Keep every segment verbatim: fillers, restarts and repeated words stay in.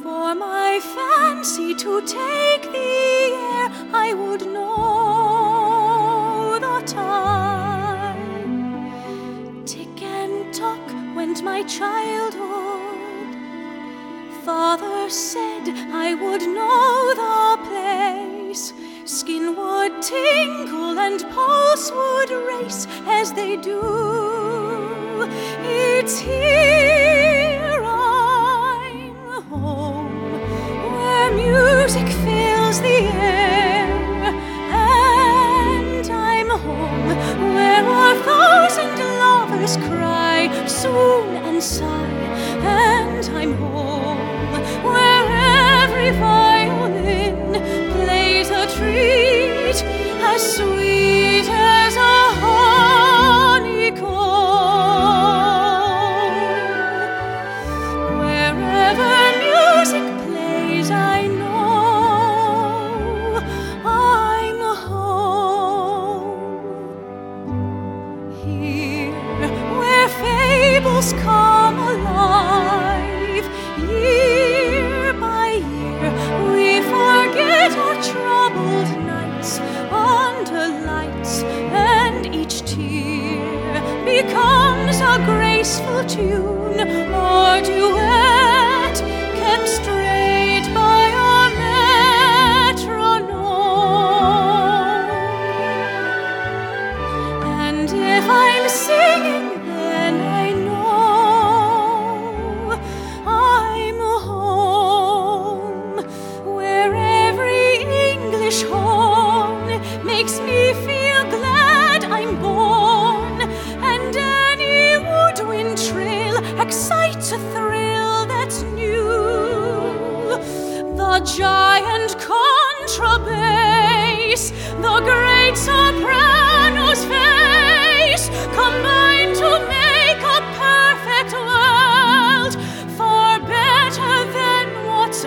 For my fancy to take the air, I would know the time. Tick and tock went my childhood. Father said I would know the place. Skin would tingle and pulse would race as they do. It's here I'm home, where music fills the air. And I'm home, where a thousand lovers cry soon and sigh. And I'm home, where every violin plays a treat as sweet as a honeycomb. Wherever music plays, I know I'm home. Here, where fables come alive, year by year, we forget our troubled nights under lights, and each tear becomes a graceful tune or duet kept straight by a metronome. And if I'm singing, then I know I'm home, where every English horn makes me feel glad I'm born, and any woodwind trill excites a thrill that's new. The giant contrabass, the great soprano's face, combine to make a perfect world, far better than what's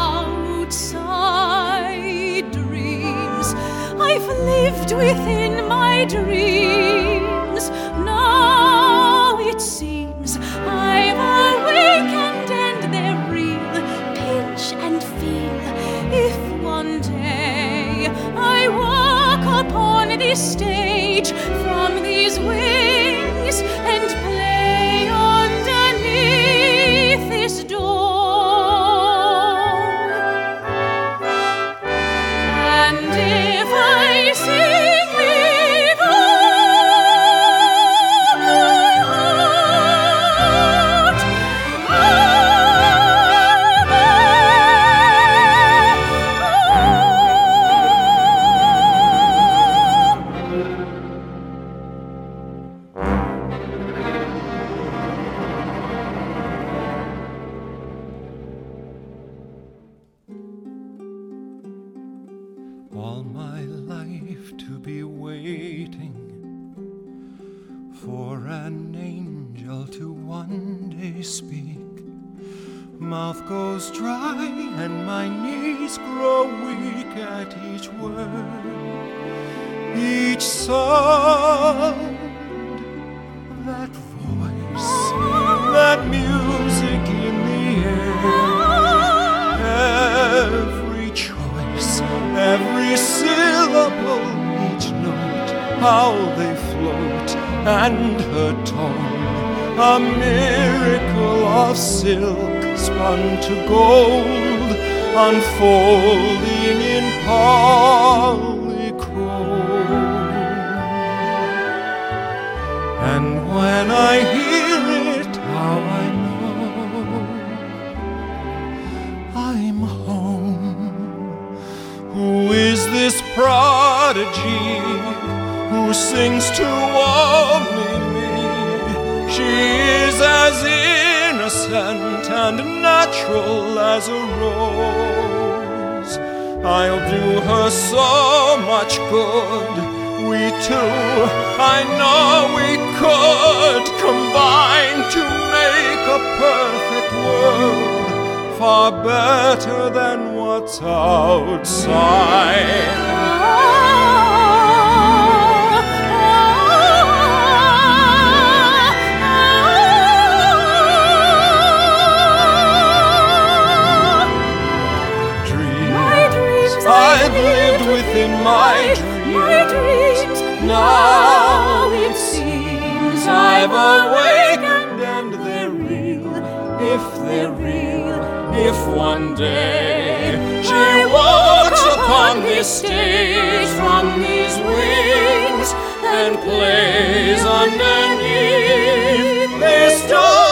outside dreams. I've lived within my dreams. Now it seems I've awakened and they're real. Pinch and feel. If one day I walk upon this stage from these wings and play underneath this door, and if I sing with all my heart, I'm all my life to be waiting for an angel to one day speak. Mouth goes dry and my knees grow weak at each word, each sound, that voice, that music in the air, every choice, every syllable, each note, how they float, and her tone, a miracle of silk spun to gold, unfolding in polychrome. And when I hear it, how I know I'm home. Who is this prodigy who sings to only me? She is as innocent and natural as a rose. I'll do her so much good. We two, I know we could combine to make a perfect world, far better than what's outside. in my my dreams. Now it seems I've awakened, and they're real, if they're real, if one day she walks upon this stage from these wings and plays underneath this door.